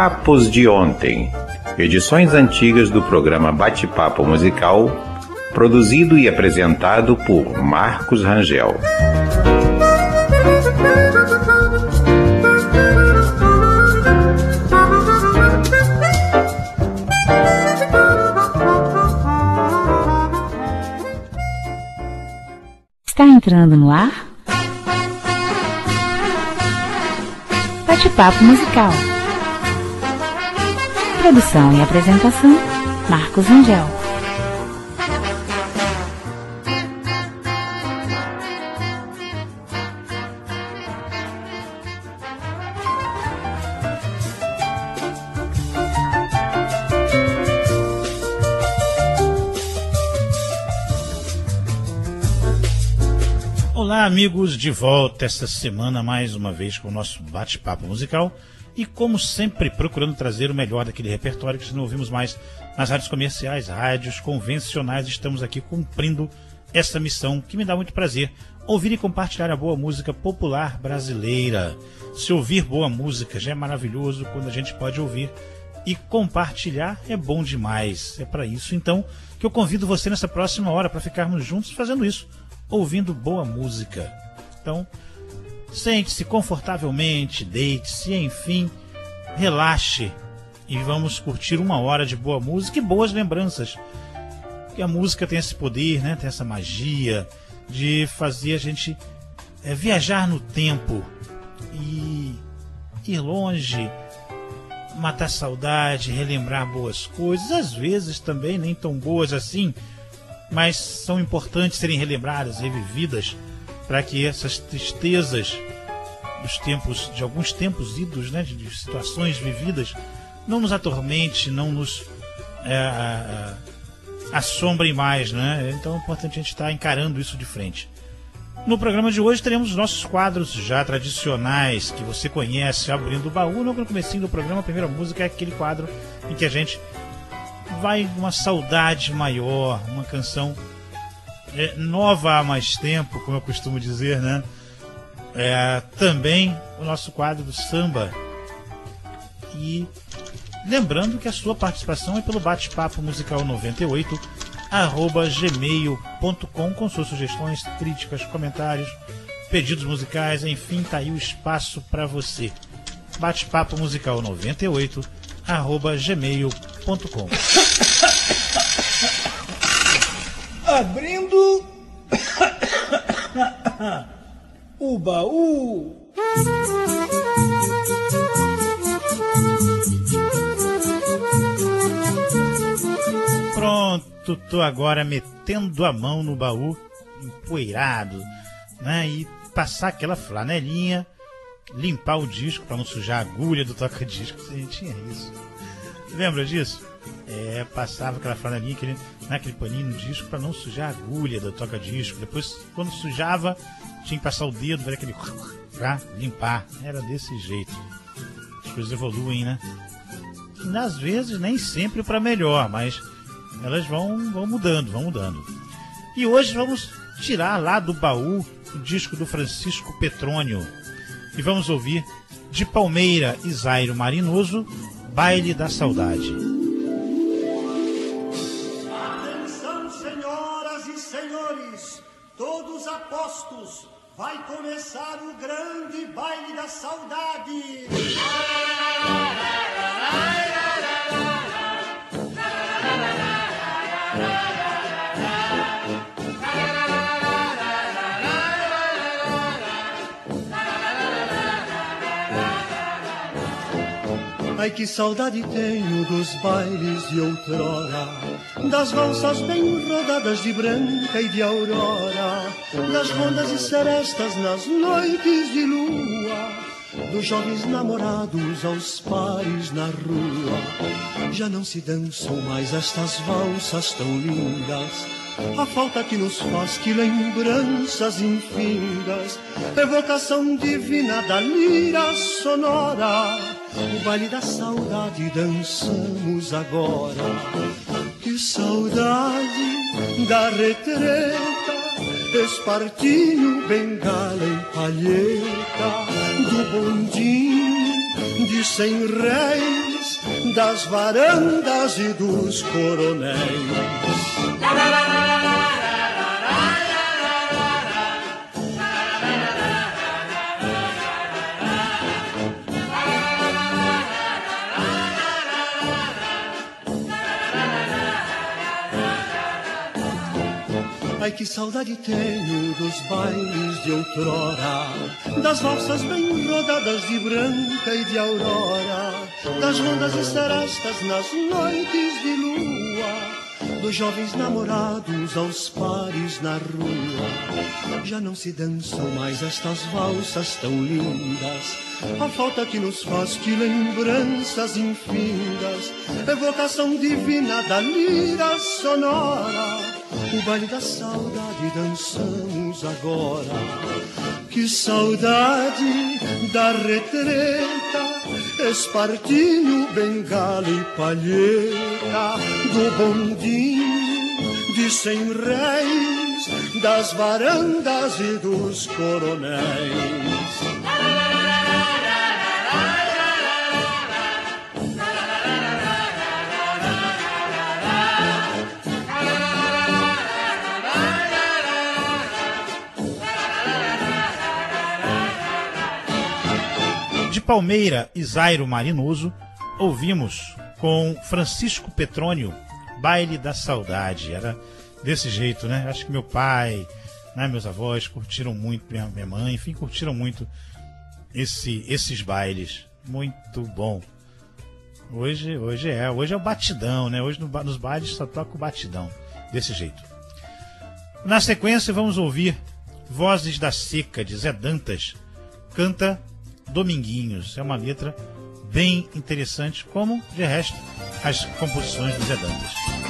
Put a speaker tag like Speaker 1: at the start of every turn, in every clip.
Speaker 1: Papos de Ontem, edições antigas do programa Bate-Papo Musical, produzido e apresentado por Marcos Rangel.
Speaker 2: Está entrando no ar? Bate-Papo Musical. Produção e apresentação, Marcos Rangel.
Speaker 3: Olá, amigos, de volta esta semana mais uma vez com o nosso bate-papo musical e, como sempre, procurando trazer o melhor daquele repertório que não ouvimos mais nas rádios comerciais, rádios convencionais. Estamos aqui cumprindo essa missão que me dá muito prazer, ouvir e compartilhar a boa música popular brasileira. Se ouvir boa música já é maravilhoso, quando a gente pode ouvir e compartilhar é bom demais. É para isso, então, que eu convido você nessa próxima hora para ficarmos juntos fazendo isso, ouvindo boa música. Então, sente-se confortavelmente, deite-se, enfim, relaxe e vamos curtir uma hora de boa música e boas lembranças. Porque a música tem esse poder, né? Tem essa magia de fazer a gente viajar no tempo e ir longe, matar saudade, relembrar boas coisas, às vezes também nem tão boas assim, mas são importantes serem relembradas, revividas, para que essas tristezas dos tempos, de alguns tempos idos, né, de situações vividas, não nos atormente, não nos assombrem mais, né? Então é importante a gente estar encarando isso de frente. No programa de hoje teremos os nossos quadros já tradicionais, que você conhece, abrindo o baú. No comecinho do programa, a primeira música é aquele quadro em que a gente vai uma saudade maior, uma canção nova há mais tempo, como eu costumo dizer, né? Também o nosso quadro do samba. E lembrando que a sua participação é pelo bate-papo musical 98 @gmail.com, com suas sugestões, críticas, comentários, pedidos musicais, enfim, tá aí o espaço para você. Bate-papo musical 98 @gmail.com.
Speaker 4: Abrindo o baú.
Speaker 3: Pronto, tô agora metendo a mão no baú empoeirado, né? E passar aquela flanelinha, limpar o disco para não sujar a agulha do toca-disco. A gente tinha isso. Lembra disso? Passava aquela flanelinha, aquele paninho no disco para não sujar a agulha do toca-disco. Depois, quando sujava, tinha que passar o dedo, ver aquele pra limpar. Era desse jeito. As coisas evoluem, né? E às vezes nem sempre para melhor, mas elas vão mudando, vão mudando. E hoje vamos tirar lá do baú o disco do Francisco Petrônio e vamos ouvir de Palmeira e Zairo Marinoso, Baile da Saudade.
Speaker 5: Atenção, senhoras e senhores, todos apostos, vai começar o grande Baile da Saudade. Ai, que saudade tenho dos bailes de outrora, das valsas bem rodadas de branca e de aurora, das rondas e serestas nas noites de lua, dos jovens namorados aos pares na rua. Já não se dançam mais estas valsas tão lindas, a falta que nos faz, que lembranças infindas, evocação divina da lira sonora. O baile da saudade dançamos agora. Que saudade da retreta, espartilho, bengala e palheta, do bondinho de 100 réis das varandas e dos coronéis. Ai, que saudade tenho dos bailes de outrora, das valsas bem rodadas de branca e de aurora, das rondas e serestas nas noites de lua, dos jovens namorados aos pares na rua. Já não se dançam mais estas valsas tão lindas, a falta que nos faz que lembranças infindas, evocação divina da lira sonora. O baile da saudade dançamos agora. Que saudade da retreta, espartilho, bengala e palheta, do bondinho de 100 réis, das varandas e dos coronéis.
Speaker 3: De Palmeira e Zairo Marinoso, ouvimos com Francisco Petrônio, Baile da Saudade. Era desse jeito, né? Acho que meu pai, né, meus avós curtiram muito, minha mãe, enfim, curtiram muito esses bailes. Muito bom. Hoje é o batidão, né? Hoje nos bailes só toca o batidão, desse jeito. Na sequência vamos ouvir Vozes da Seca, de Zé Dantas. Canta Dominguinhos. É uma letra bem interessante, como, de resto, as composições do Zé Dantas.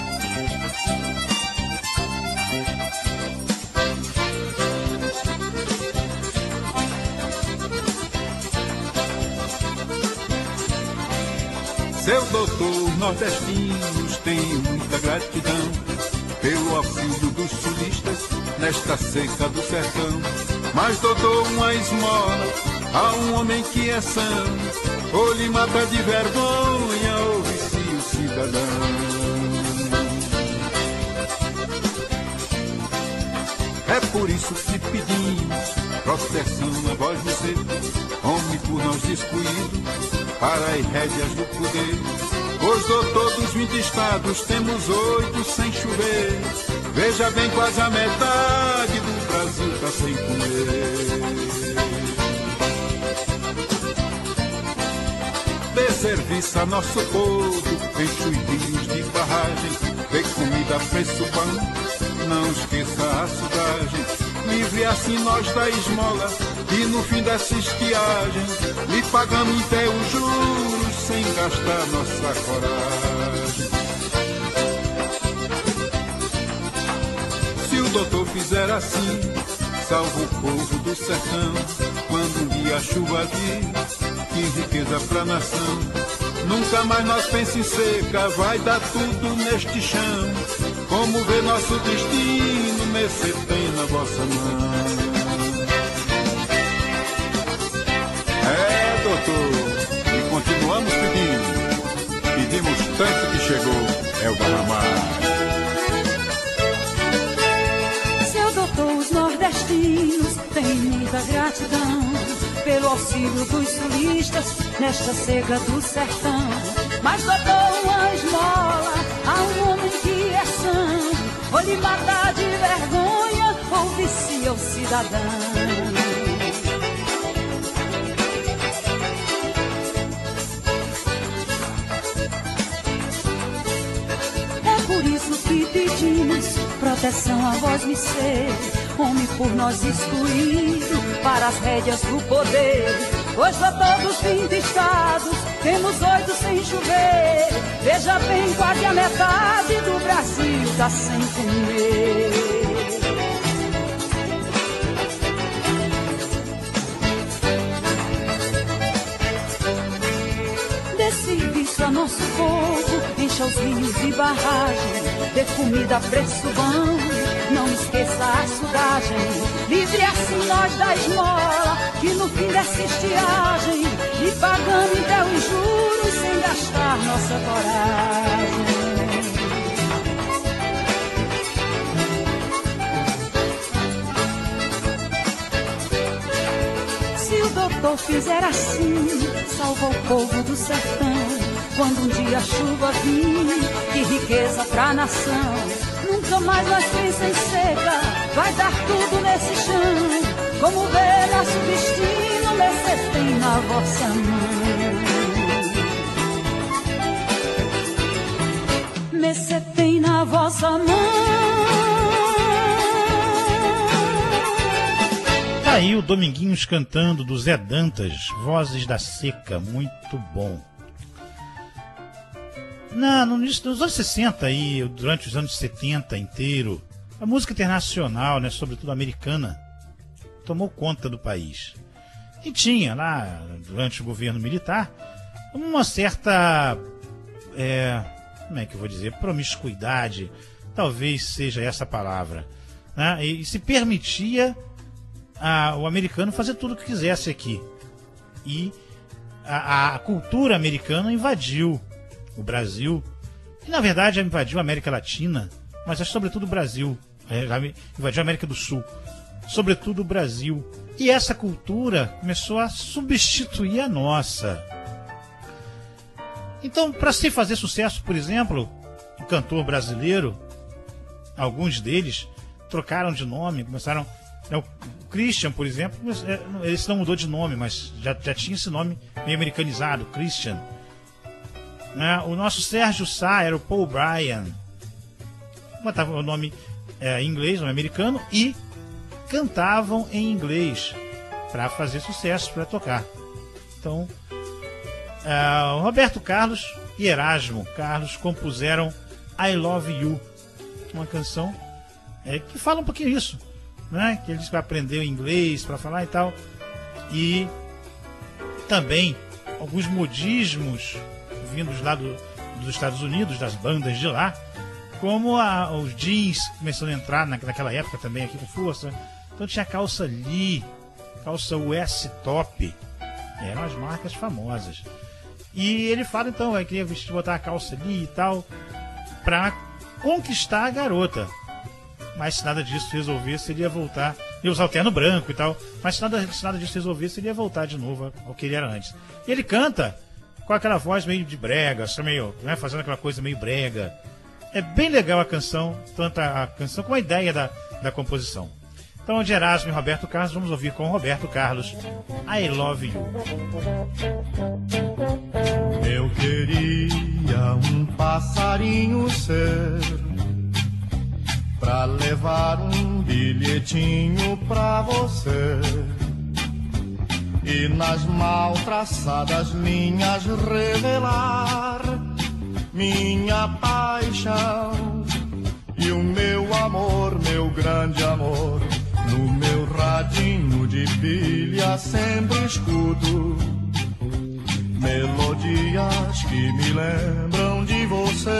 Speaker 6: Seu doutor nordestinos, tenho muita gratidão pelo auxílio dos sulistas nesta seca do sertão. Mas doutor, uma esmola a um homem que é são, ou lhe mata de vergonha, ou vicia o cidadão. É por isso que pedimos proteção a vós você, homem por nós excluído, para as rédeas do poder. Pois doutor dos 20 estados temos 8 sem chover. Veja bem, quase a metade do Brasil tá sem comer. Dê serviço a nosso povo, enche os rios de barragem, dê comida a preço bom, não esqueça a sudagem. Livre assim nós da esmola, e no fim dessa estiagem, lhe pagamos até os juros, sem gastar nossa coragem. Se o doutor fizer assim, salva o povo do sertão, quando um dia a chuva vir, que riqueza pra nação. Nunca mais nós pense em seca, vai dar tudo neste chão. Como vê nosso destino, mercê tem na vossa mão. É, doutor, e continuamos pedindo. Pedimos tanto que chegou, é o Barramar.
Speaker 7: Seu doutor, os nordestinos têm muita gratidão pelo auxílio dos sulistas nesta seca do sertão. Mas doutor, uma esmola a um homem que é são, ou lhe matar de vergonha, ou vicia o cidadão. Que pedimos proteção a vós me ser, homem por nós excluído, para as rédeas do poder. Pois a todos 20 estados temos 8 sem chover. Veja bem, quase a metade do Brasil tá sem comer. Dê serviço a nosso povo, encha os rios de barragem, dê comida a preço bom, não esqueça a sudagem. Livre assim nós da esmola, que no fim dessa estiagem, lhe pagando até os juros, sem gastar nossa coragem. Se o doutor fizer assim, salva o povo do sertão. Quando um dia a chuva vir, que riqueza pra nação. Nunca mais nós pensa em seca, vai dar tudo nesse chão. Como vê nosso destino, Mercê tem na vossa mão. Mercê tem na vossa mão.
Speaker 3: Tá aí o Dominguinhos cantando do Zé Dantas, Vozes da Seca, muito bom. Nos anos 60 e durante os anos 70 inteiro, a música internacional, né, sobretudo americana, tomou conta do país. E tinha lá, durante o governo militar, uma certa, como é que eu vou dizer, promiscuidade, talvez seja essa a palavra, né? E se permitia o americano fazer tudo o que quisesse aqui. E a cultura americana invadiu o Brasil, e na verdade invadiu a América Latina, mas é sobretudo o Brasil, invadiu a América do Sul, sobretudo o Brasil. E essa cultura começou a substituir a nossa. Então, para se fazer sucesso, por exemplo, o cantor brasileiro, alguns deles trocaram de nome, começaram. O Christian, por exemplo, esse não mudou de nome, mas já tinha esse nome meio americanizado, Christian. O nosso Sérgio Sá era o Paul Bryan, botava o nome em inglês, nome americano, e cantavam em inglês para fazer sucesso, para tocar. Então, o Roberto Carlos e Erasmo Carlos compuseram I Love You, uma canção que fala um pouquinho isso, né? Que eles aprendeu inglês para falar e tal, e também alguns modismos vindos lá dos Estados Unidos, das bandas de lá, como os jeans começando a entrar naquela época também aqui com força. Então tinha a calça Lee, calça US Top, eram as marcas famosas. E ele fala então, queria botar a calça Lee e tal, pra conquistar a garota. Mas se nada disso resolvesse, ele ia voltar, ia usar o terno branco e tal, mas se nada disso resolvesse, ele ia voltar de novo ao que ele era antes. E ele canta com aquela voz meio de brega, meio, né, fazendo aquela coisa meio brega. É bem legal a canção, tanto a canção como a ideia da composição. Então, de Erasmo e Roberto Carlos, vamos ouvir com Roberto Carlos, I Love You.
Speaker 5: Eu queria um passarinho ser, pra levar um bilhetinho pra você, e nas mal traçadas linhas revelar minha paixão e o meu amor, meu grande amor. No meu radinho de pilha sempre escuto melodias que me lembram de você.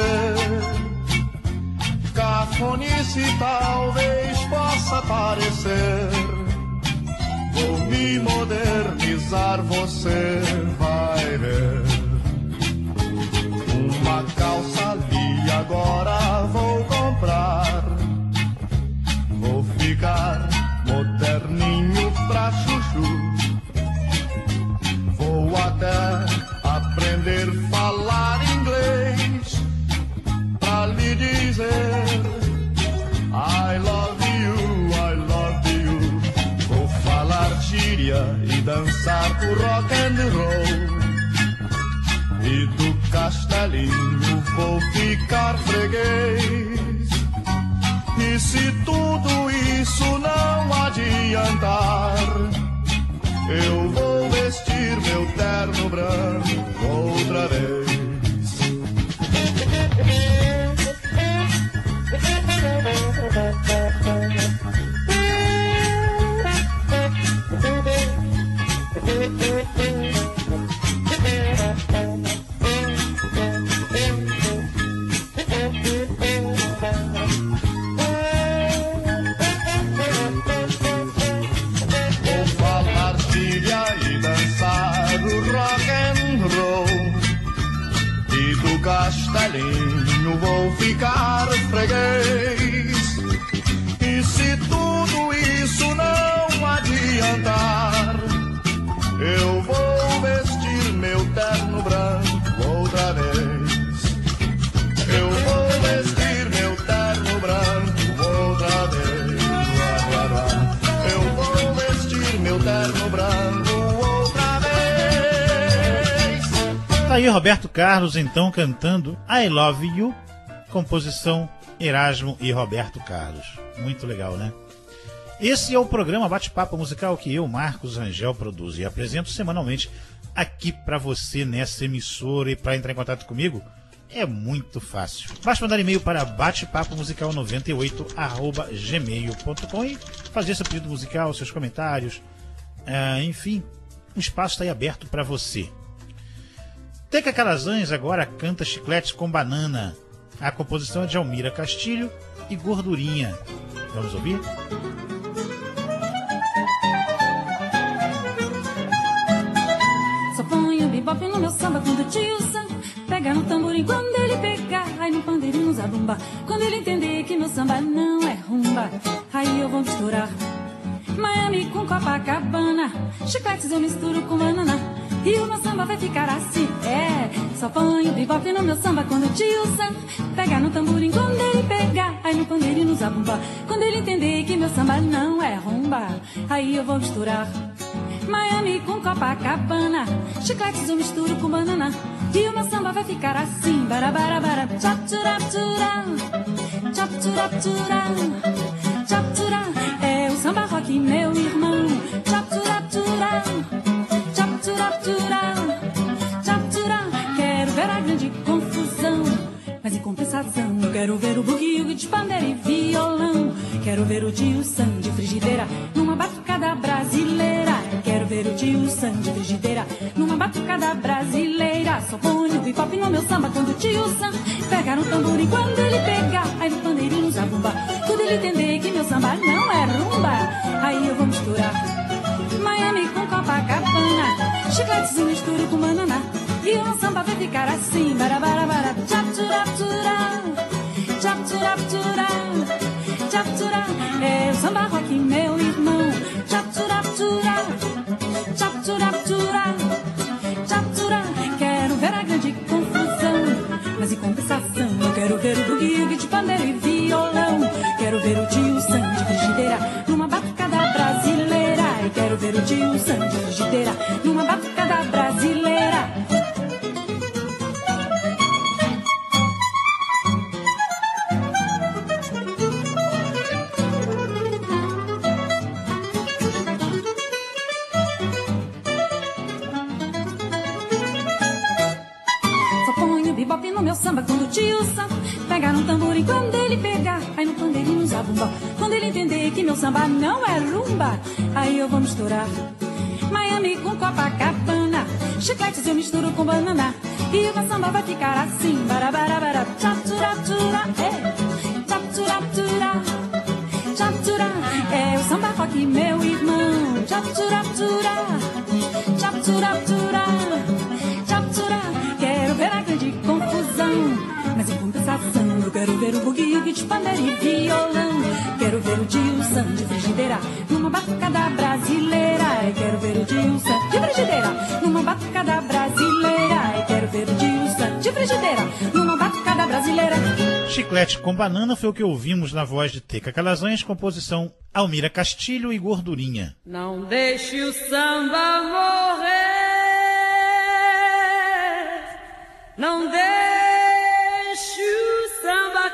Speaker 5: Cafonice talvez possa parecer, vou me modernizar, você vai ver. Uma calça ali agora vou comprar, vou ficar moderninho pra chuchu. Vou até aprender a falar inglês pra lhe dizer I love you, I love you. Vou falar gíria e dançar o rock and roll, e do castelinho vou ficar freguês. E se tudo isso não adiantar, eu vou vestir meu terno branco outra vez. E do velhinho vou ficar freguês. E se tudo isso não adiantar, eu vou vestir meu terno branco outra vez. Eu vou vestir meu terno branco outra vez. Eu vou vestir meu terno branco outra vez.
Speaker 3: Tá aí Roberto Carlos, então, cantando I Love You, composição Erasmo e Roberto Carlos. Muito legal, né? Esse é o programa Bate-Papo Musical que eu, Marcos Rangel, produzo e apresento semanalmente aqui pra você nessa emissora. E para entrar em contato comigo é muito fácil. Basta mandar e-mail para batepapomusical98@gmail.com e fazer seu pedido musical, seus comentários. Enfim, o espaço está aí aberto para você. Teca Calazans agora canta Chicletes com Banana. A composição é de Almira Castilho e Gordurinha. Vamos ouvir?
Speaker 7: Só ponho bebop no meu samba quando o tio Sam pega no tamborim, quando ele pegar, aí no pandeirinho zabumba. Quando ele entender que meu samba não é rumba, aí eu vou misturar Miami com Copacabana, chicletes eu misturo com banana, e o meu samba vai ficar assim. Só ponho bebop no meu samba quando o tio Sam pega no tamborim, quando ele pegar, aí no pandeirinho zabumba. Quando ele entender que meu samba não é rumba, aí eu vou misturar Miami com Copacabana, chicletes eu misturo com banana, e o meu samba vai ficar assim. Barabarabara, tchap-tchurap-tchurá, tchap-tchurap-tchurá, tchap-tchurá. É o samba rock, meu irmão. Tchap-tchurap-tchurá, tchap-tchurap-tchurá, tchap-tchurá. Quero ver a grande confusão, mas em compensação eu quero ver o bugue de pandeira e violão. Quero ver o tio Sam de frigideira numa batucada brasileira. Quero ver o tio Sam de frigideira numa batucada brasileira. Só ponho o hip-hop no meu samba quando o tio Sam pegar no tamborim, quando ele pegar, aí no pandeirinho zabumba. Quando ele entender que meu samba não é rumba, aí eu vou misturar Miami com Copacabana, chicletes eu misturo com banana, e o meu samba vai ficar assim. Barabarabara, tchap-tchurap-tchurá, tchap-tchurap-tchurá, tchap-tchurá. É o samba rock, meu irmão. Tchap-tchurap-tchurá, tchap-tchurap-tchurá, tchap-tchurá. Quero ver a grande confusão, mas em compensação eu quero ver o bugue de pandeiro e violão. Quero ver o tio Sam de frigideira numa batucada brasileira. E quero ver o tio Sam de frigideira numa batucada brasileira. No meu samba quando o tio Sam pegar no tamborim, quando ele pegar, aí no pandeirinho zabumba. Quando ele entender que meu samba não é rumba, aí eu vou misturar Miami com Copacabana, chicletes eu misturo com banana, e o meu samba vai ficar assim. Barabarabara, tchap-tchurap-tchurá, tchap-tchurap-tchurá, tchap-tchurá. É o samba rock, meu irmão. Tchap-tchurap-tchurá, tchap-tchurap-tchurá, tchap-tchurá. Quero ver a grande confusão, mas em compensação eu quero ver o bugue de pandeira e violão. Quero ver o tio Sam de frigideira numa batucada brasileira. Eu quero ver o tio Sam de frigideira numa batucada brasileira. Eu quero ver o tio Sam de frigideira numa batucada brasileira.
Speaker 3: Chiclete com Banana foi o que ouvimos na voz de Teca Calazans, composição Almira Castilho e Gordurinha.
Speaker 7: Não deixe o samba morrer, não deixe o samba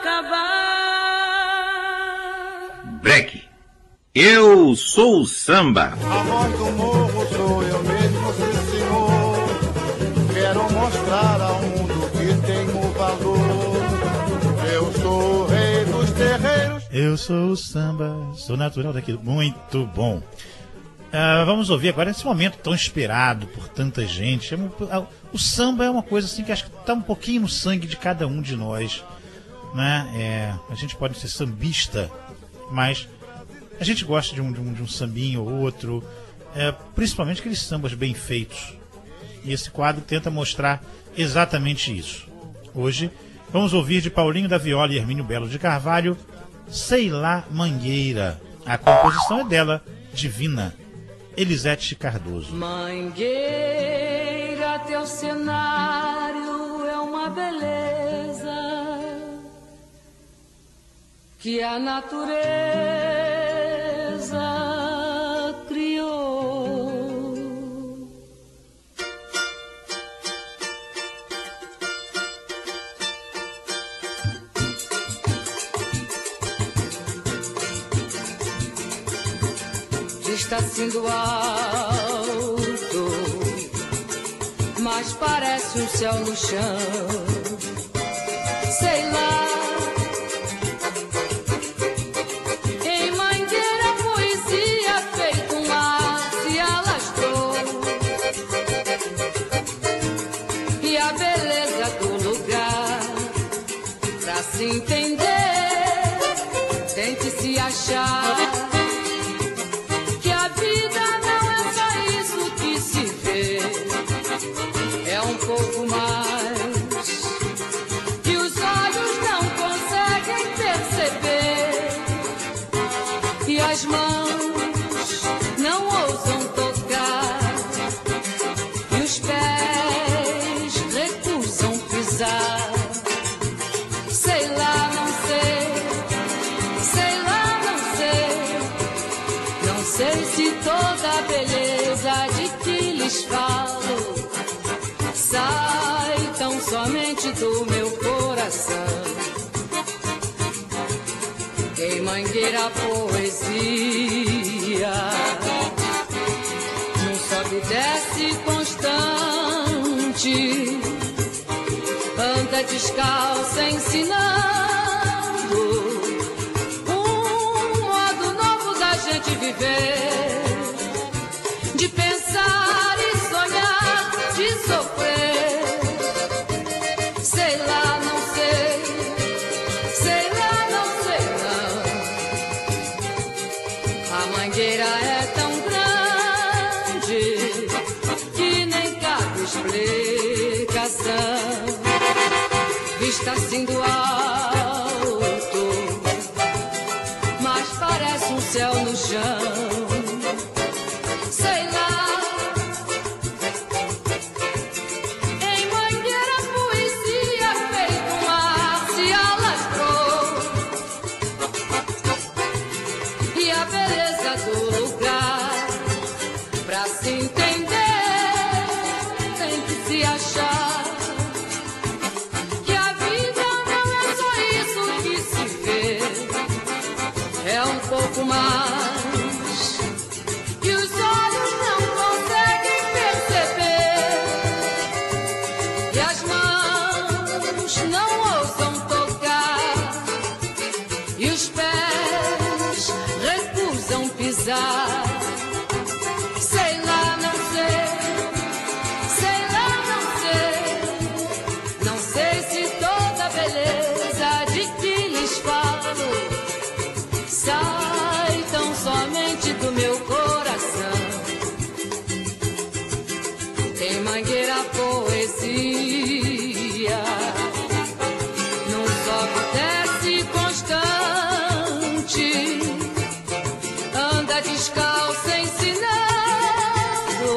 Speaker 7: acabar.
Speaker 1: Break. Eu sou o samba.
Speaker 5: A voz do morro sou eu mesmo, sim senhor. Quero mostrar ao mundo que tenho valor. Eu sou o rei dos terreiros.
Speaker 3: Eu sou o samba, sou natural daquilo. Muito bom. Vamos ouvir agora esse momento tão esperado por tanta gente. O samba é uma coisa assim que acho que está um pouquinho no sangue de cada um de nós, né? A gente pode ser sambista, mas a gente gosta de um sambinho ou outro, principalmente aqueles sambas bem feitos. E esse quadro tenta mostrar exatamente isso. Hoje Vamos ouvir de Paulinho da Viola e Hermínio Belo de Carvalho, Sei Lá Mangueira. A composição é dela, Divina, Elisete Cardoso.
Speaker 7: Mangueira, teu cenário é uma beleza que a natureza criou. Está sendo alto, mas parece um céu no chão. Sei lá, em Mangueira a poesia feito um mar se alastrou, e a beleza do lugar, pra se entender, tem que se achar. Um pouco mais que os olhos não conseguem perceber e as mãos não ousam tocar e os pés recusam pisar. Sei lá, não sei, sei lá, não sei se toda a beleza de que lhes falo sai tão somente do meu coração. Em Mangueira a poesia não sobe e desce constante, anda descalça ensinando um modo novo da gente viver, de pensar e sonhar, de sofrer. Sei lá, não sei, sei lá, não sei não. A Mangueira é tão grande que nem cabe explicação. Vista assim do alto, mas parece um céu no chão. Pouco mais que os olhos não conseguem perceber e as mãos não ousam tocar e os pés recusam pisar. Sei lá, não sei, sei lá, não sei se toda a beleza de que lhes falo sai tão somente do meu coração. Em Mangueira a poesia não sobe, desce constante, anda descalça ensinando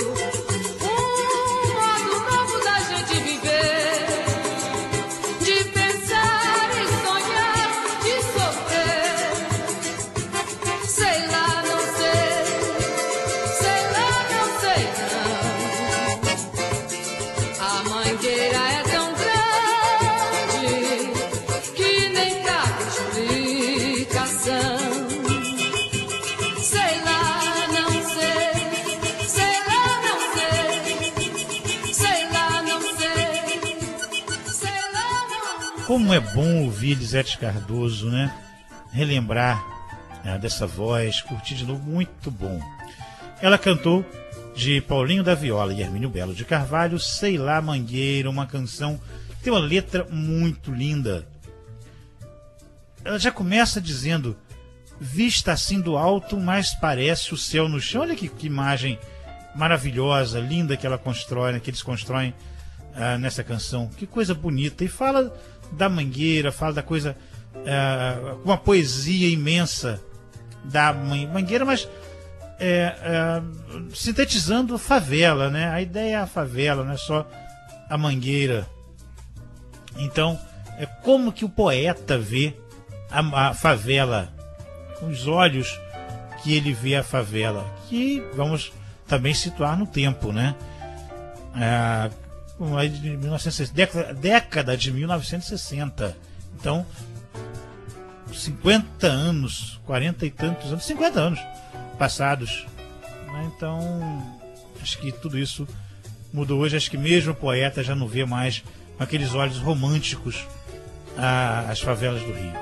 Speaker 7: um modo novo da gente viver, de pensar e sonhar, de sofrer. Sei lá, não sei, sei lá, não sei não. A Mangueira é tão grande que nem cabe explicação. Sei lá, não sei, sei lá, não sei, sei lá, não sei, sei lá, não.
Speaker 3: Como é bom ouvir Elisete Cardoso, né? Relembrar dessa voz, curtir de novo, muito bom. Ela cantou de Paulinho da Viola e Hermínio Belo de Carvalho, Sei Lá Mangueira, uma canção que tem uma letra muito linda. Ela já começa dizendo: vista assim do alto, mas parece o céu no chão. Olha que imagem maravilhosa, linda que ela constrói, que eles constroem nessa canção. Que coisa bonita. E fala da Mangueira, fala da coisa, uma poesia imensa da Mangueira, mas sintetizando favela, né? A ideia é a favela, não é só a Mangueira. Então, é como que o poeta vê a favela, com os olhos que ele vê a favela, que vamos também situar no tempo, né? Década de 1960. Então, 50 anos, 40 e tantos anos, 50 anos passados, né? Então, acho que tudo isso mudou hoje. Acho que mesmo o poeta já não vê mais com aqueles olhos românticos as favelas do Rio.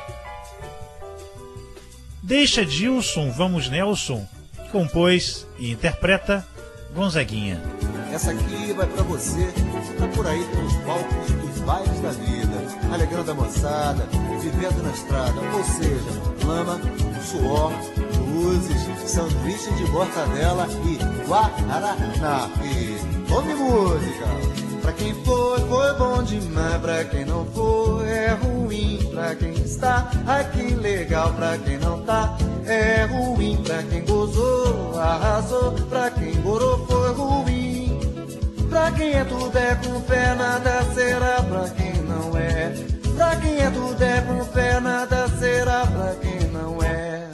Speaker 3: Deixa Dilson, vamos Nelson, compôs e interpreta Gonzaguinha.
Speaker 8: Essa aqui vai pra você, tá por aí pelos palcos dos bailes da vida, alegrando a moçada, vivendo na estrada, ou seja, lama, suor, luzes, sanduíche de mortadela e guaraná. E ouve música! Pra quem foi bom demais, pra quem não foi é ruim, pra quem está aqui legal, pra quem não tá é ruim, pra quem gozou, arrasou, pra quem gorou foi ruim. Pra quem é tudo é com fé, nada será pra quem não é. Pra quem é tudo é com fé, nada será pra quem não é.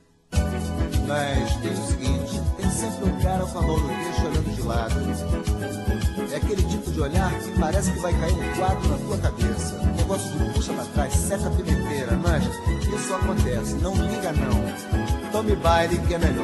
Speaker 8: Mas tem o seguinte, tem sempre um cara com a mão no queixo olhando de lado. É aquele tipo de olhar que parece que vai cair um quadro na tua cabeça. O negócio de puxa pra trás, seca a pimenteira, mas isso acontece, não liga não. Tome baile que é melhor.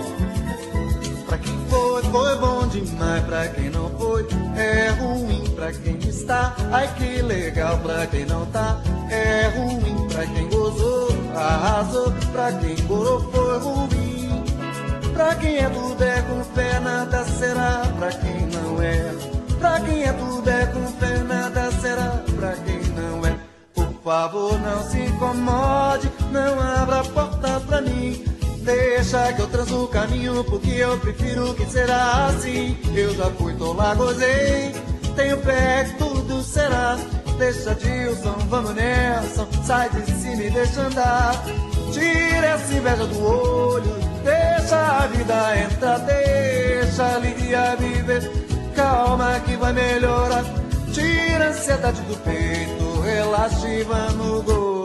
Speaker 8: Pra quem foi bom demais, pra quem não foi é ruim. Pra quem está, ai que legal, pra quem não tá é ruim. Pra quem gozou, arrasou, pra quem gorou foi ruim. Pra quem é tudo é com fé, nada será pra quem não é. Pra quem é tudo é com fé, nada será pra quem não é. Por favor, não se incomode, não abra a porta pra mim. Deixa que eu transo o caminho, porque eu prefiro que será assim. Eu já fui, tô lá, gozei, tenho pé que tudo será. Deixa Dilson, vamos Nelson, sai de cima e deixa andar. Tira essa inveja do olho, deixa a vida entrar, deixa a alegria viver. Calma que vai melhorar, tira a ansiedade do peito, relaxa e vamos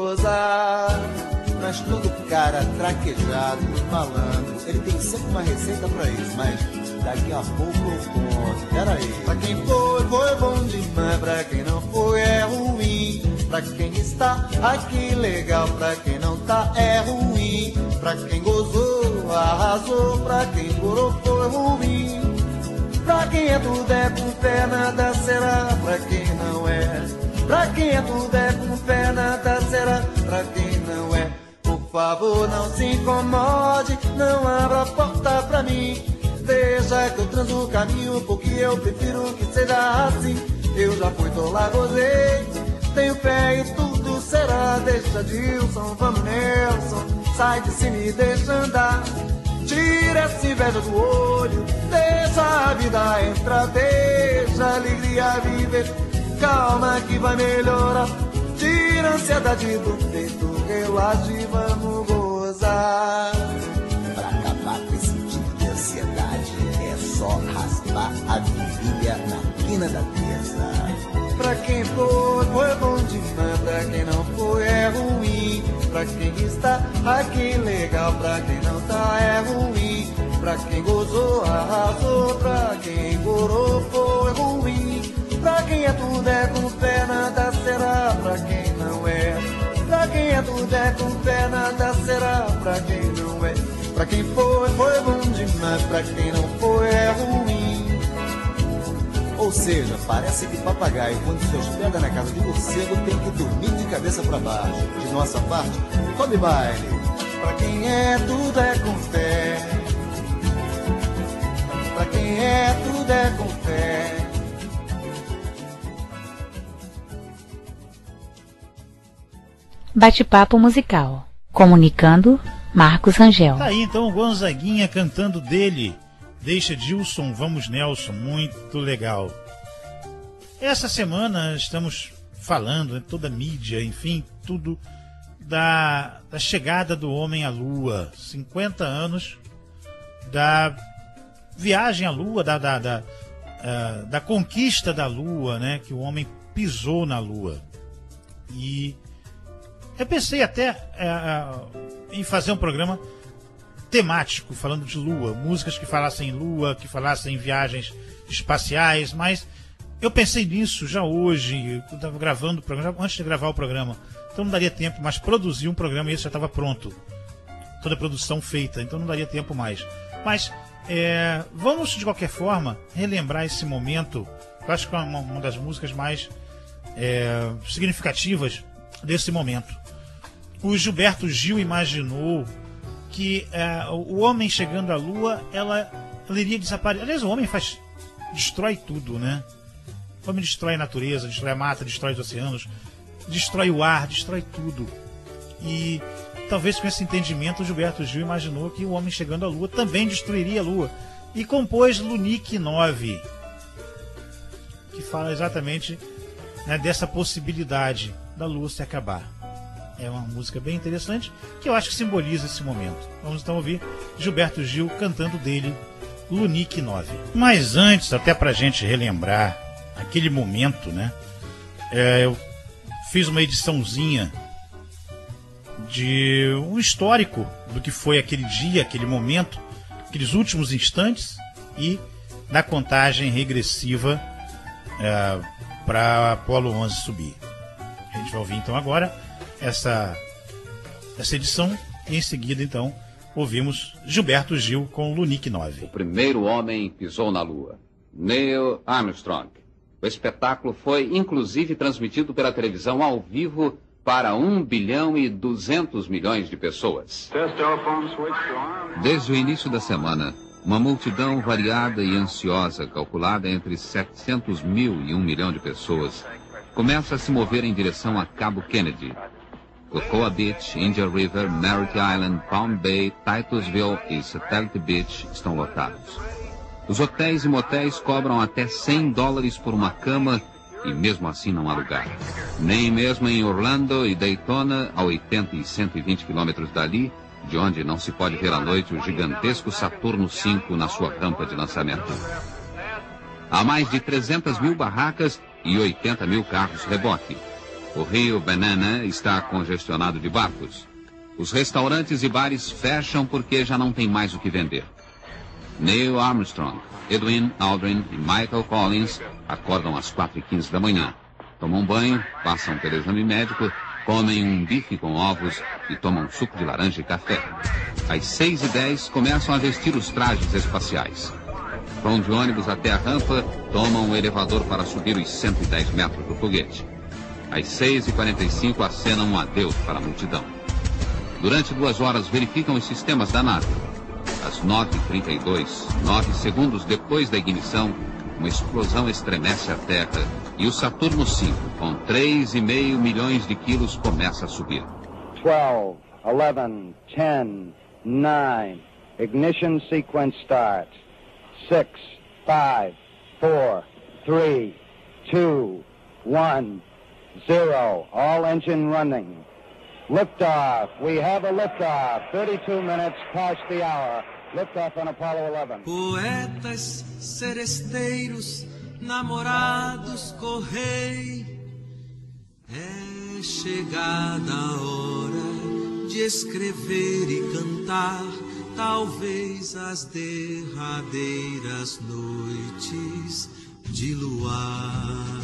Speaker 8: gozar. Mas todo cara traquejado, malandro, ele tem sempre uma receita pra isso, mas daqui a pouco eu conto. Peraí, pra quem foi bom demais, pra quem não foi é ruim. Pra quem está aqui legal, pra quem não tá é ruim. Pra quem gozou, arrasou, pra quem gorou foi ruim. Pra quem é tudo é com fé, nada será pra quem não é. Pra quem é tudo é com fé, nada será pra quem não é. Por favor, não se incomode, não abra a porta pra mim. Deixa que eu transo o caminho, porque eu prefiro que seja assim. Eu já fui, tô lá, gozei, tenho fé e tudo será. Deixa Dilson, vamos Nelson, sai de cima e deixa andar. Tira essa inveja do olho, deixa a vida entrar, deixa a alegria viver. Calma que vai melhorar, tira a ansiedade do peito, relaxa e vamos gozar. Pra acabar com esse tipo de ansiedade, é só raspar a virilha na quina da testa. Pra quem foi bom demais, pra quem não foi é ruim. Pra quem está aqui legal, pra quem não tá é ruim. Pra quem gozou, arrasou, pra quem gorou foi ruim. Pra quem é tudo é com fé, nada será pra quem não é. Pra quem é tudo é com fé, nada será pra quem não é. Pra quem foi bom demais, pra quem não foi é ruim. Ou seja, parece que papagaio, quando se hospeda na casa de morcego, tem que dormir de cabeça pra baixo. De nossa parte, come baile. Pra quem é tudo é com fé. Pra quem é tudo é com fé.
Speaker 2: Bate-papo musical. Comunicando, Marcos Rangel.
Speaker 3: Tá aí então o Gonzaguinha cantando dele. Deixa Dilson, vamos Nelson, muito legal. Essa semana estamos falando, né, toda a mídia, enfim, tudo da chegada do homem à Lua. 50 anos da viagem à Lua, da conquista da Lua, né, que o homem pisou na Lua. E eu pensei até em fazer um programa temático, falando de Lua, músicas que falassem em Lua, que falassem em viagens espaciais, mas eu pensei nisso já hoje, eu estava gravando o programa, antes de gravar o programa, então não daria tempo, mas produzir um programa e isso já estava pronto, toda a produção feita, então não daria tempo mais. Mas vamos, de qualquer forma, relembrar esse momento, eu acho que é uma das músicas mais significativas desse momento. O Gilberto Gil imaginou que o homem chegando à Lua, ela iria desaparecer. Aliás, o homem destrói tudo, né? O homem destrói a natureza, destrói a mata, destrói os oceanos, destrói o ar, destrói tudo. E talvez com esse entendimento o Gilberto Gil imaginou que o homem chegando à Lua também destruiria a Lua. E compôs Lunique 9, que fala exatamente, né, dessa possibilidade da Lua se acabar. É uma música bem interessante, que eu acho que simboliza esse momento. Vamos então ouvir Gilberto Gil cantando dele Lunique 9. Mas antes, até pra gente relembrar aquele momento, né? Eu fiz uma ediçãozinha de um histórico do que foi aquele dia, aquele momento, aqueles últimos instantes e da contagem regressiva para Apolo 11 subir. A gente vai ouvir então agora essa edição e em seguida então ouvimos Gilberto Gil com Lunique 9.
Speaker 9: O primeiro homem pisou na Lua, Neil Armstrong. O espetáculo foi inclusive transmitido pela televisão ao vivo para 1 bilhão e 200 milhões de pessoas. Desde o início da semana, uma multidão variada e ansiosa, calculada entre 700 mil e 1 milhão de pessoas, começa a se mover em direção a Cabo Kennedy. Cocoa Beach, India River, Merritt Island, Palm Bay, Titusville e Satellite Beach estão lotados. Os hotéis e motéis cobram até $100 por uma cama e mesmo assim não há lugar. Nem mesmo em Orlando e Daytona, a 80 e 120 quilômetros dali, de onde não se pode ver à noite o gigantesco Saturno V na sua rampa de lançamento. Há mais de 300 mil barracas e 80 mil carros reboque. O rio Banana está congestionado de barcos. Os restaurantes e bares fecham porque já não tem mais o que vender. Neil Armstrong, Edwin Aldrin e Michael Collins acordam às 4h15 da manhã. Tomam banho, passam pelo exame médico, comem um bife com ovos e tomam suco de laranja e café. Às 6h10 começam a vestir os trajes espaciais. Vão de ônibus até a rampa, tomam um elevador para subir os 110 metros do foguete. Às 6h45 acenam um adeus para a multidão. Durante 2 horas verificam os sistemas da nave. Às 9h32, 9 segundos depois da ignição, uma explosão estremece a Terra e o Saturno V, com 3,5 milhões de quilos, começa a subir.
Speaker 10: 12, 11, 10, 9, ignition sequence start. 6, 5, 4, 3, 2, 1, 0. All engine running. Liftoff. We have a liftoff. 32 minutes past the hour. Liftoff on Apollo 11.
Speaker 11: Poetas, seresteiros, namorados, correi. É chegada a hora de escrever e cantar, talvez as derradeiras noites de luar.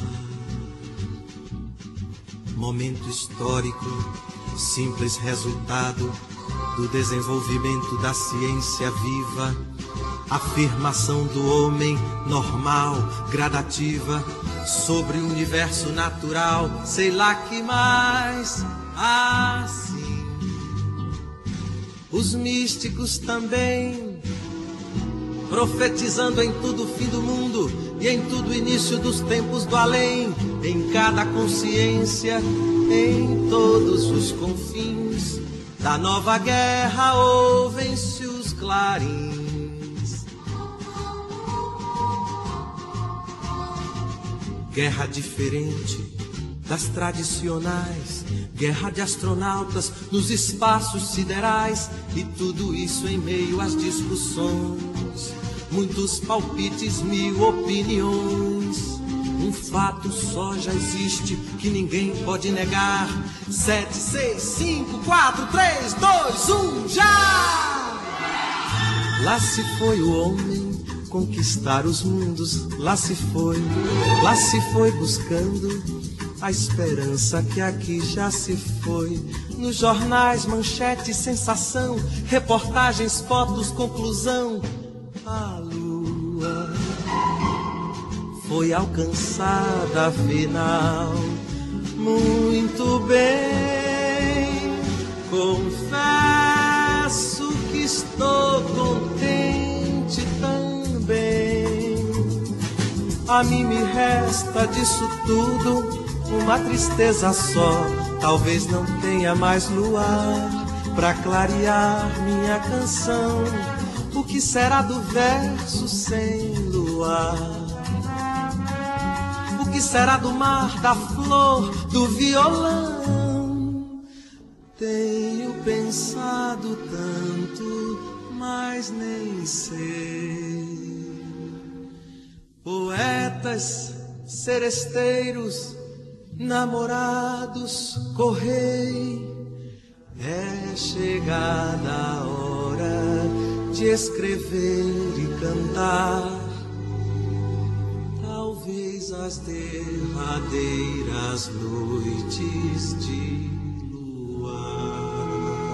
Speaker 11: Momento histórico, simples resultado do desenvolvimento da ciência viva, afirmação do homem normal, gradativa, sobre o universo natural, sei lá que mais, assim. Os místicos também, profetizando em tudo o fim do mundo e em tudo o início dos tempos do além, em cada consciência, em todos os confins da nova guerra, ouvem-se os clarins. Guerra diferente, das tradicionais, guerra de astronautas nos espaços siderais, e tudo isso em meio às discussões, muitos palpites, mil opiniões. Um fato só já existe que ninguém pode negar: 7, 6, 5, 4, 3, 2, 1, já! Lá se foi o homem conquistar os mundos, lá se foi buscando a esperança que aqui já se foi. Nos jornais, manchete, sensação, reportagens, fotos, conclusão. A lua foi alcançada afinal. Muito bem, confesso que estou contente também. A mim me resta disso tudo uma tristeza só. Talvez não tenha mais luar pra clarear minha canção. O que será do verso sem luar? O que será do mar, da flor, do violão? Tenho pensado tanto, mas nem sei. Poetas, seresteiros, namorados, correi. É chegada a hora de escrever e cantar, talvez as derradeiras noites de luar.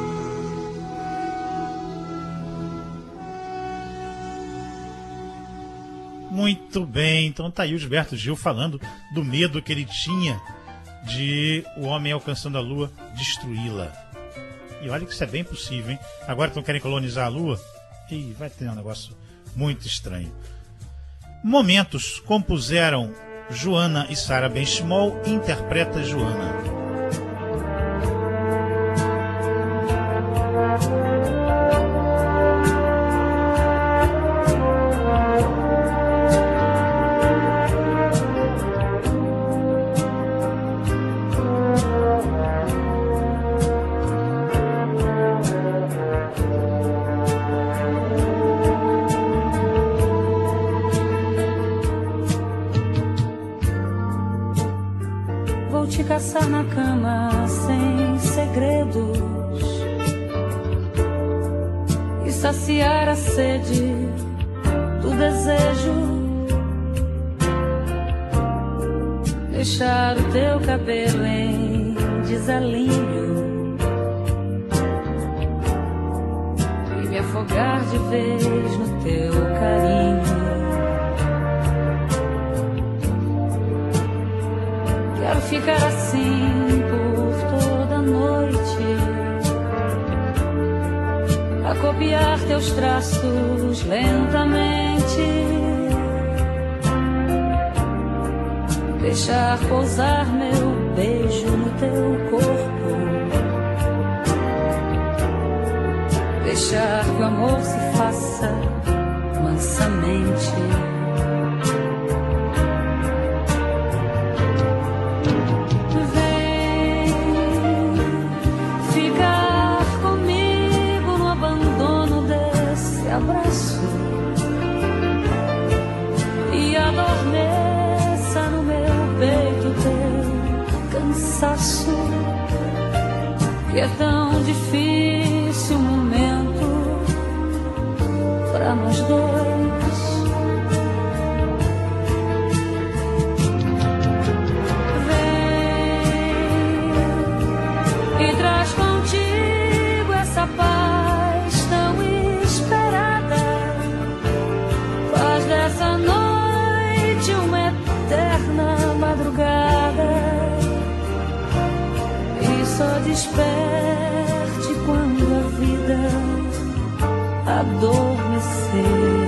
Speaker 3: Muito bem, então tá aí o Gilberto Gil falando do medo que ele tinha de o homem alcançando a Lua destruí-la. E olha que isso é bem possível, hein? Agora que não querem colonizar a Lua, e vai ter um negócio muito estranho. Momentos compuseram Joana e Sara Benchimol, interpreta Joana.
Speaker 7: Caçar na cama sem segredos e saciar a sede do desejo. Deixar o teu cabelo em desalinho e me afogar de vez no teu carinho. Quero ficar assim por toda a noite, a copiar teus traços lentamente, deixar pousar meu beijo no teu corpo, deixar que o amor se faça mansamente. Abraço e adormeça no meu peito teu cansaço, que é tão difícil o momento pra nós dois. Vem e traz contigo essa paz dessa noite, uma eterna madrugada, e só desperte quando a vida adormecer.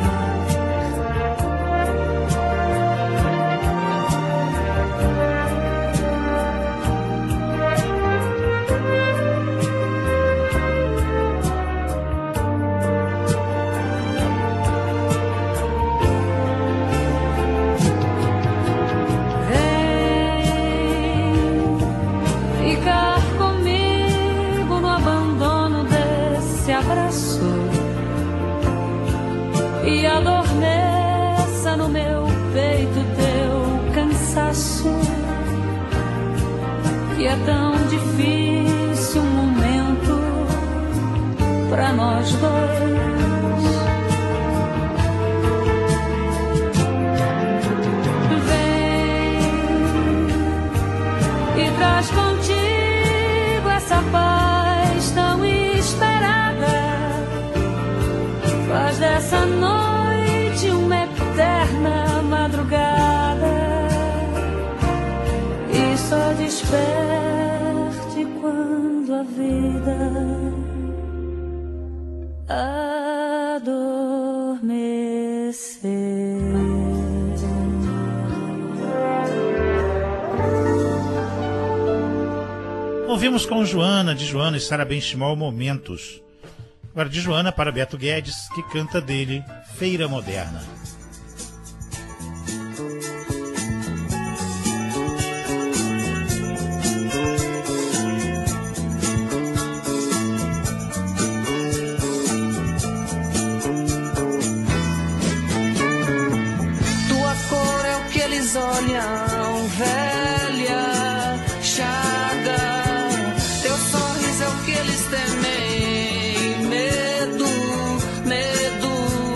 Speaker 7: E é tão difícil um momento pra nós dois. E traz contigo essa paz tão esperada. Faz dessa noite uma eterna madrugada. E só desperte quando a vida adormecer.
Speaker 3: Ouvimos com Joana, de Joana e Sara Benchimol, Momentos. Agora de Joana para Beto Guedes, que canta dele Feira Moderna.
Speaker 12: Tua cor é o que eles olham, velha chaga. Teu sorriso é o que eles temem, medo, medo.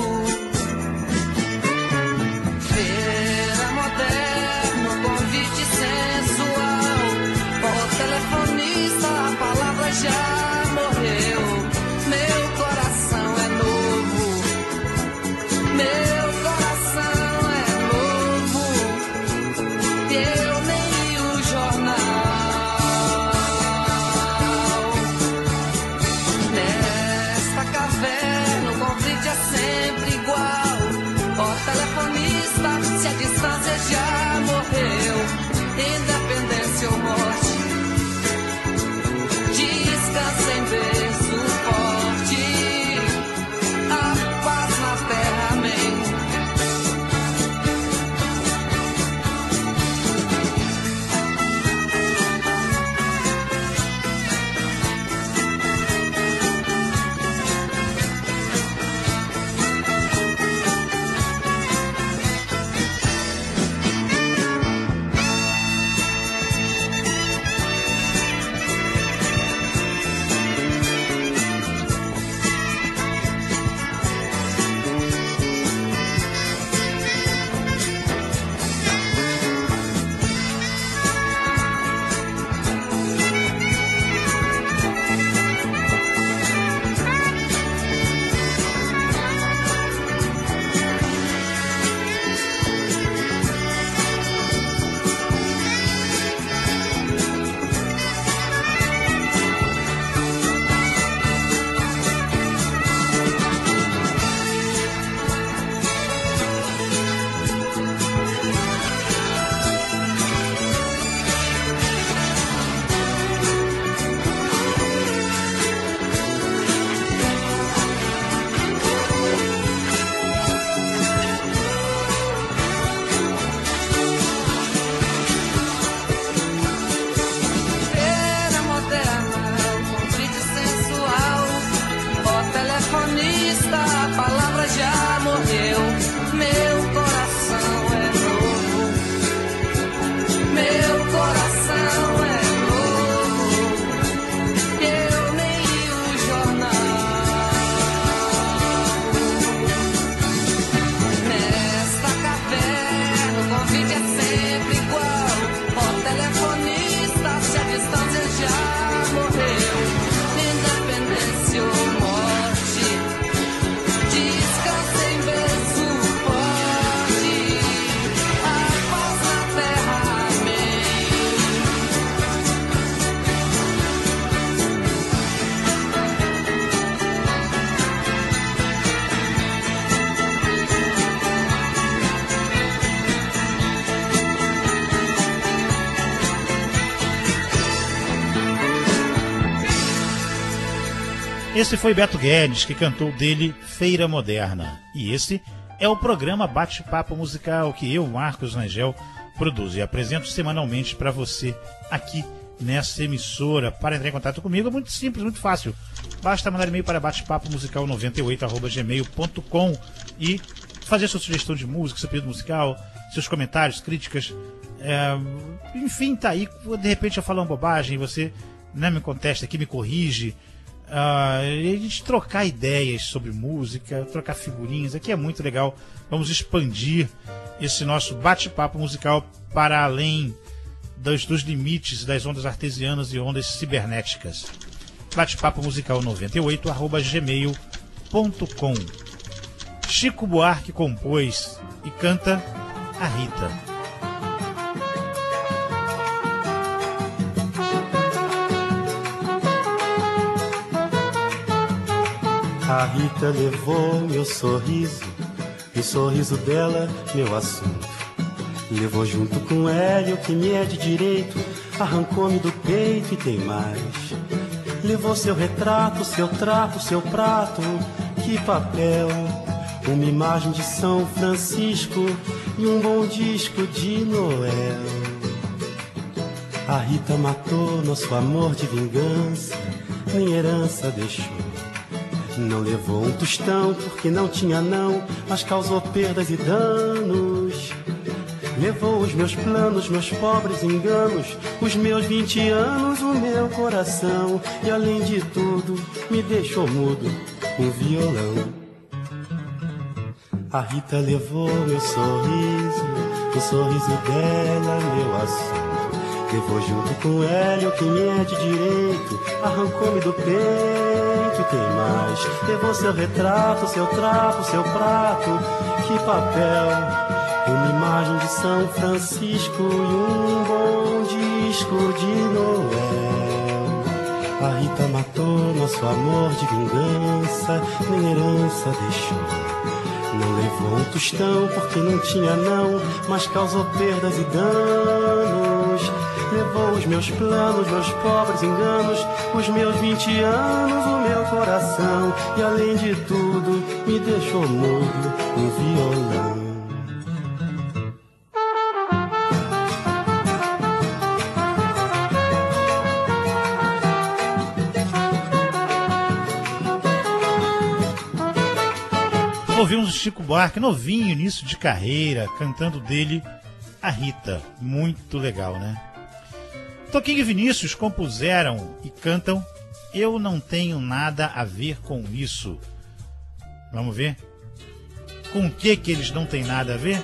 Speaker 12: Feira moderna, convite sensual. Por telefonista, a palavra já morreu. Meu coração é novo, meu coração é novo. E eu nem li o jornal. Nesta caverna o convite é sempre igual. Ó telefonista, se a distância já morreu, independência ou morte, descansa em berço forte. A paz na terra, amém. Feira moderna, convite sensual. Ó telefonista, a palavra já morreu. Meu coração é novo, meu coração é novo. Eu nem li o jornal. Nesta caverna o convite é sempre igual. Ó telefonista, se a distância já morreu, independência ou morte, descansa em berço forte. A paz na terra, amém.
Speaker 3: Esse foi Beto Guedes, que cantou dele Feira Moderna. E esse é o programa Bate-Papo Musical que eu, Marcos Rangel, produzo e apresento semanalmente para você aqui nessa emissora. Para entrar em contato comigo é muito simples, muito fácil. Basta mandar e-mail para batepapomusical98@gmail.com e fazer sua sugestão de música, seu pedido musical, seus comentários, críticas, Enfim, tá aí. De repente eu falo uma bobagem, você me contesta aqui, me corrige. A gente trocar ideias sobre música, trocar figurinhas, aqui é muito legal. Vamos expandir esse nosso bate-papo musical para além dos limites das ondas artesianas e ondas cibernéticas. Bate-papo musical 98@gmail.com. Chico Buarque compôs e canta a Rita.
Speaker 13: A Rita levou meu sorriso, o sorriso dela, meu assunto. Levou junto com Hélio, que me é de direito, arrancou-me do peito e tem mais. Levou seu retrato, seu trapo, seu prato, que papel. Uma imagem de São Francisco e um bom disco de Noel. A Rita matou nosso amor de vingança, nem herança deixou. Não levou um tostão porque não tinha não, mas causou perdas e danos. Levou os meus planos, meus pobres enganos, os meus 20 anos, o meu coração. E além de tudo, me deixou mudo, um violão. A Rita levou meu sorriso, o sorriso dela, meu assunto. Levou junto com Hélio, que me é de direito, arrancou-me do peito e tem mais. Levou seu retrato, seu trapo, seu prato, que papel. Uma imagem de São Francisco e um bom disco de Noel. A Rita matou nosso amor de vingança, nem herança deixou. Não levou um tostão porque não tinha não, mas causou perdas e danos. Levou os meus planos, meus pobres enganos, os meus 20 anos, o meu coração. E além de tudo, me deixou mudo, um violão.
Speaker 3: Ouvimos o Chico Buarque, novinho, início de carreira, cantando dele a Rita. Muito legal, né? Toquinho e Vinícius compuseram e cantam Eu Não Tenho Nada a Ver Com Isso. Vamos ver? Com o que eles não têm nada a ver?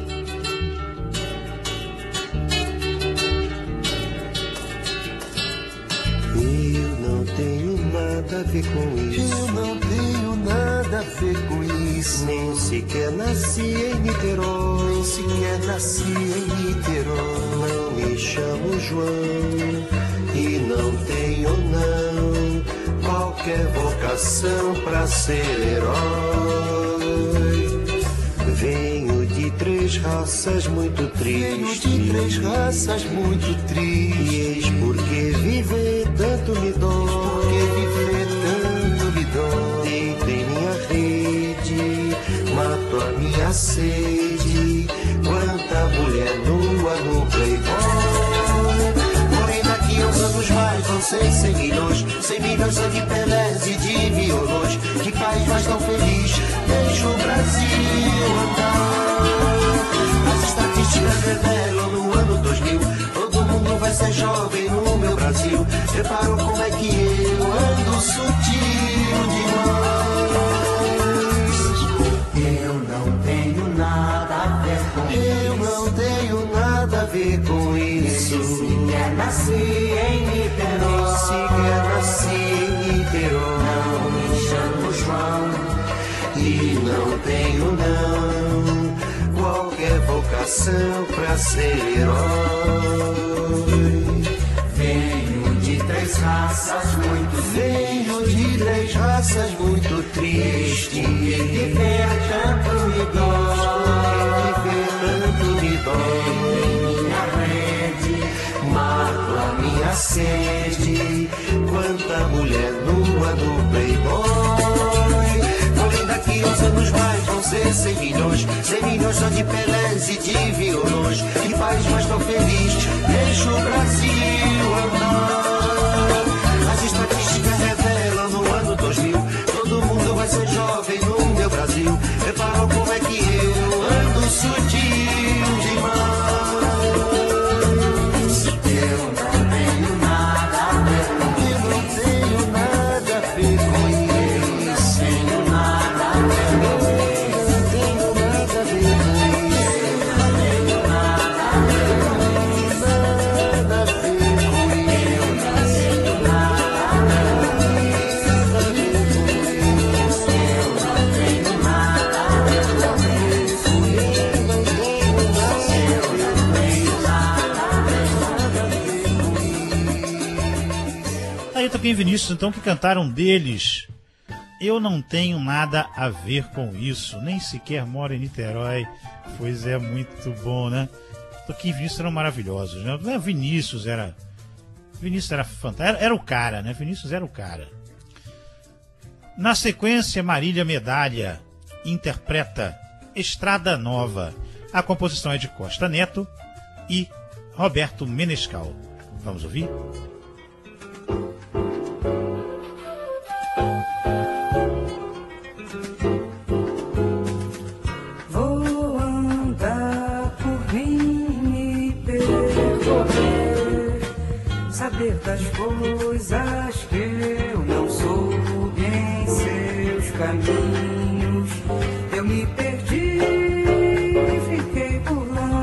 Speaker 13: Eu não tenho nada a ver com isso.
Speaker 5: Eu não tenho nada a ver com isso.
Speaker 13: Nem sequer nasci em Niterói.
Speaker 5: Nem sequer nasci em Niterói.
Speaker 13: Não me chamo João e não tenho não qualquer vocação pra ser herói. Venho de 3 raças muito tristes.
Speaker 5: Venho de 3 raças muito tristes.
Speaker 13: E eis porque viver tanto me dói.
Speaker 5: Porque viver tanto me dói.
Speaker 13: Deito em minha rede, mato a minha sede. Quanta mulher nua no Playboy.
Speaker 5: Porém daqui a uns anos mais vão ser 100 milhões. 100 milhões só de Pelés e de violões. Que país mais tão feliz, deixa o Brasil andar. As estatísticas revelam no ano 2000 todo mundo vai ser jovem no meu Brasil. Reparou como é que eu ando sutil demais.
Speaker 13: Eu não tenho nada a ver com isso.
Speaker 5: Eu não tenho nada a ver com isso.
Speaker 13: Nem sequer nasci em Niterói.
Speaker 5: Nem sequer nasci em Niterói.
Speaker 13: Não me chamo João
Speaker 5: e não tenho não qualquer vocação pra ser herói.
Speaker 13: Venho de 3 raças muito
Speaker 5: Venho de 3 raças muito tristes.
Speaker 13: Viver tanto me dói.
Speaker 5: Viver tanto me dói.
Speaker 13: Minha rede,
Speaker 5: mato a minha sede. Quanta mulher nua no Playboy. Porém daqui a uns anos mais vão ser 100 milhões. 100 milhões só de Pelés e de violões. Que país mais tão feliz, deixa o Brasil andar. As estatísticas revelam no ano 2000 todo mundo vai ser jovem no meu Brasil. Reparou como é que eu ando sutil demais.
Speaker 3: Toquinho e Vinícius, então, que cantaram deles. Eu não tenho nada a ver com isso, nem sequer moro em Niterói. Pois é, muito bom, né? Toquinho e Vinícius eram maravilhosos, né? Vinícius era fantástico, era o cara, né? Vinícius era o cara. Na sequência, Marília Medalha interpreta Estrada Nova. A composição é de Costa Neto e Roberto Menescal. Vamos ouvir?
Speaker 7: Vou andar por mim e percorrer, saber das coisas que eu não soube em seus caminhos. Eu me perdi e fiquei por lá.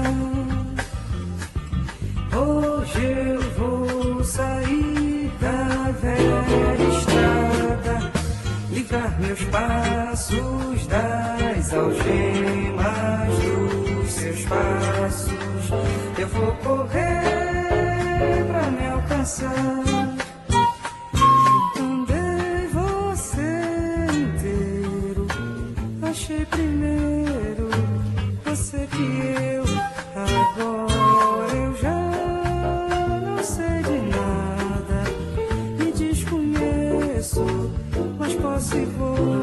Speaker 7: Hoje eu vou sair da velha estrada, livrar meus passos das algemas dos seus passos. Eu vou correr pra me alcançar. Andei você inteiro, achei primeiro você que eu. Agora eu já não sei de nada, me desconheço, mas posso e vou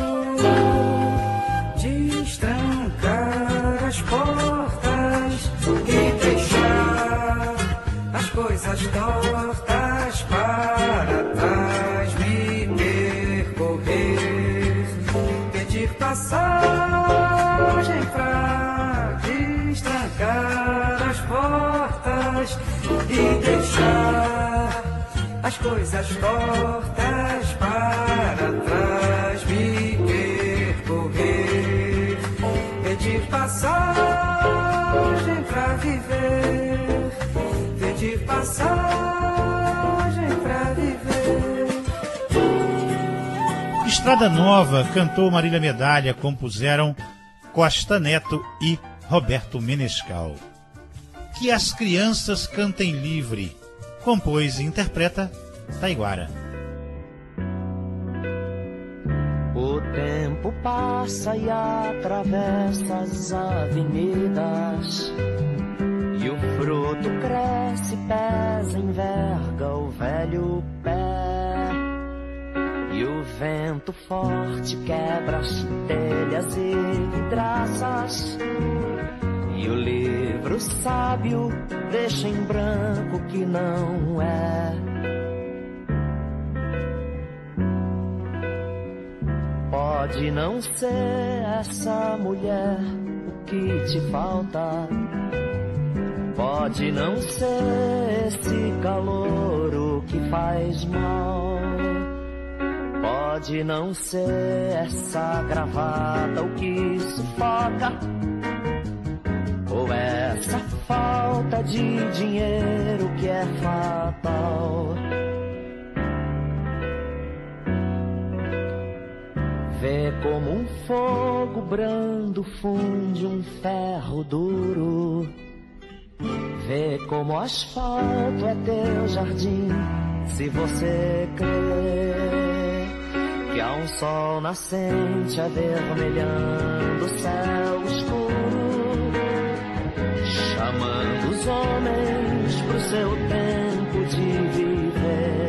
Speaker 7: destrancar as portas e deixar as coisas tortas para trás, me percorrer, pedir passagem pra destrancar as portas e deixar as coisas tortas para trás, me percorrer, pedir passagem pra viver, pedir passagem pra viver.
Speaker 3: Estrada Nova, cantou Marília Medalha, compuseram Costa Neto e Roberto Menescal. Que as crianças cantem livre, compôs e interpreta Taiguara.
Speaker 14: O tempo passa e atravessa as avenidas, e o fruto cresce, pesa, enverga o velho pé, e o vento forte quebra as telhas e vidraças, e o livro sábio deixa em branco o que não é. Pode não ser essa mulher o que te falta, pode não ser esse calor o que faz mal, pode não ser essa gravata o que sufoca, ou essa falta de dinheiro que é fatal. Vê como um fogo brando funde um ferro duro, vê como o asfalto é teu jardim, se você crê que há um sol nascente avermelhando o céu escuro, chamando os homens pro seu tempo de viver.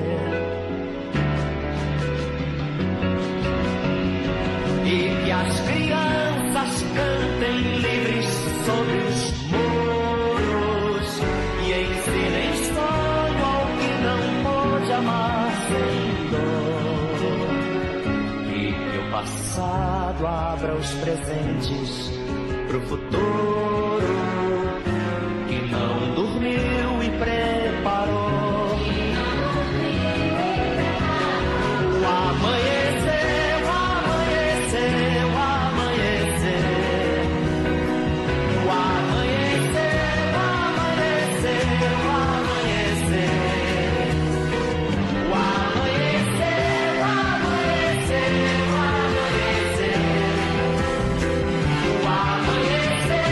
Speaker 14: E que as crianças cantem livres sobre os muros e ensinem sonho ao que não pôde amar sem dor. E que o passado abra os presentes pro futuro que não dormiu e preparou. O amanhecer, o amanhecer, o amanhecer, o amanhecer, o amanhecer, o amanhecer, o amanhecer, o amanhecer, o amanhecer, o amanhecer.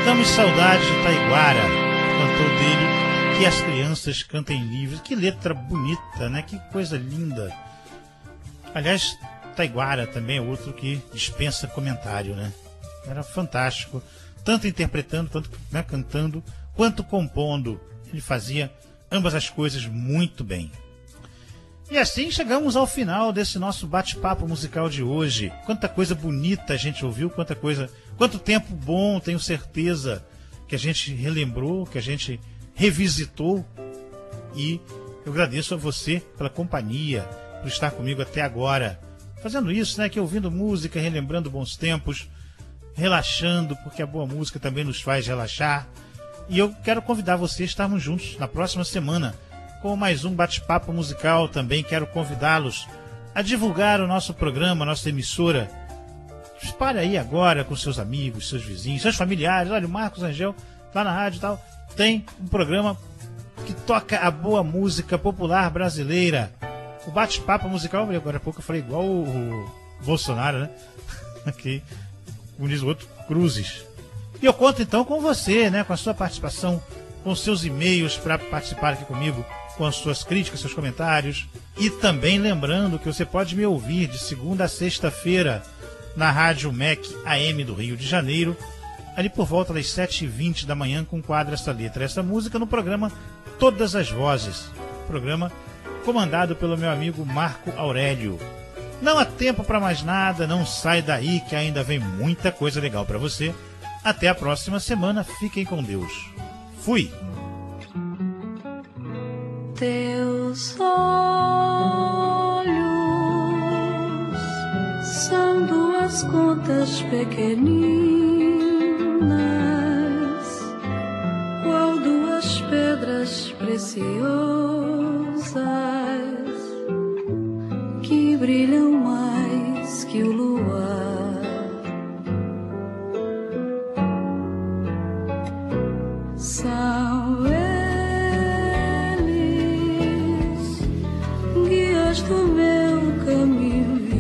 Speaker 3: Matamos saudade de Taiguara, cantou dele Que as Crianças Cantem Livres. Que letra bonita, né? Que coisa linda. Aliás, Taiguara também é outro que dispensa comentário, né? Era fantástico, tanto interpretando, tanto cantando, quanto compondo. Ele fazia ambas as coisas muito bem. E assim chegamos ao final desse nosso bate-papo musical de hoje. Quanta coisa bonita a gente ouviu, quanto tempo bom, tenho certeza, que a gente relembrou, que a gente revisitou. E eu agradeço a você pela companhia, por estar comigo até agora, fazendo isso, né, que ouvindo música, relembrando bons tempos, relaxando, porque a boa música também nos faz relaxar. E eu quero convidar você a estarmos juntos na próxima semana com mais um bate-papo musical. Também quero convidá-los a divulgar o nosso programa, a nossa emissora. Espalhe aí agora com seus amigos, seus vizinhos, seus familiares. Olha, o Marcos Angel, lá na rádio e tal, tem um programa que toca a boa música popular brasileira. O bate-papo musical, agora há pouco eu falei igual o Bolsonaro, né? Aqui, como diz o outro, Cruzes. E eu conto então com você, né? Com a sua participação, com seus e-mails para participar aqui comigo, com as suas críticas, seus comentários. E também lembrando que você pode me ouvir de segunda a sexta-feira na Rádio MEC AM do Rio de Janeiro, ali por volta das 7h20 da manhã, com o quadro Essa Letra, Essa Música, no programa Todas as Vozes. Programa comandado pelo meu amigo Marco Aurélio. Não há tempo para mais nada, não sai daí que ainda vem muita coisa legal para você. Até a próxima semana, fiquem com Deus. Fui!
Speaker 7: Teus olhos são duas contas pequeninas, qual duas pedras preciosas que brilham mais que o luar. São eles guias do meu caminho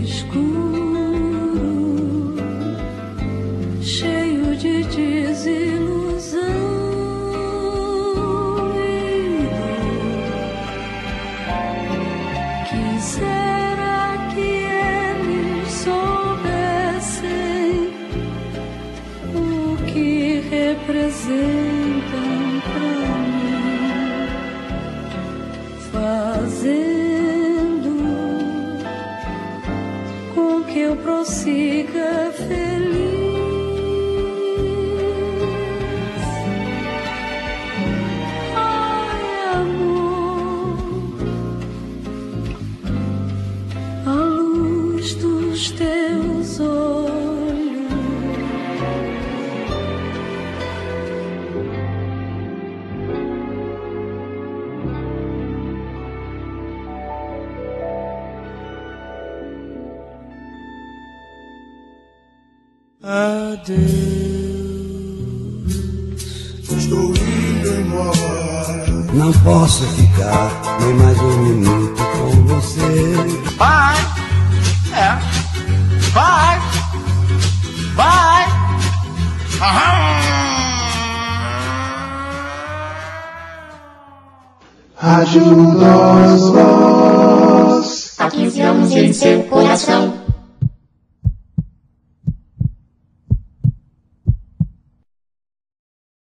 Speaker 7: escuro, cheio de desilusão e dor. Quisera que eles soubessem o que representa fazendo com que eu prossiga feliz. Ai, amor, a luz dos teus olhos
Speaker 5: adeus. Estou indo embora.
Speaker 15: Não posso ficar nem mais um minuto com você.
Speaker 16: Vai, vai, vai.
Speaker 5: Rádio Nós Voz.
Speaker 17: Há 15 anos em seu coração.